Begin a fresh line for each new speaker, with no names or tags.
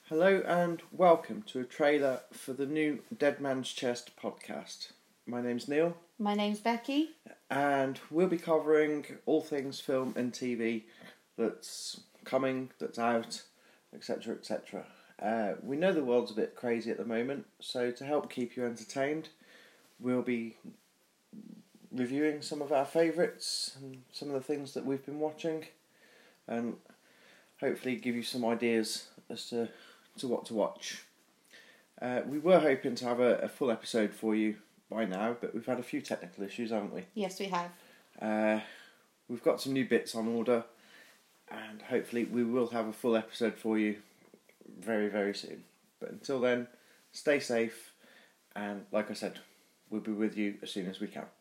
Hello and welcome to a trailer for the new Dead Man's Chest podcast. My name's Neil.
My name's Becky.
And we'll be covering all things film and TV that's coming, that's out, etc, etc. We know the world's a bit crazy at the moment, so to help keep you entertained, we'll be reviewing some of our favourites and some of the things that we've been watching, and hopefully give you some ideas as to what to watch. We were hoping to have a full episode for you by now, but we've had a few technical issues, haven't we?
Yes, we have.
We've got some new bits on order, and hopefully we will have a full episode for you very, very soon. But until then, stay safe, and like I said, we'll be with you as soon as we can.